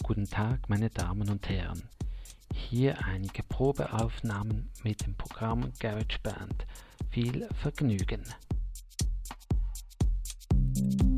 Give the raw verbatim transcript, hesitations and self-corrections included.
Guten Tag, meine Damen und Herren. Hier einige Probeaufnahmen mit dem Programm GarageBand. Viel Vergnügen!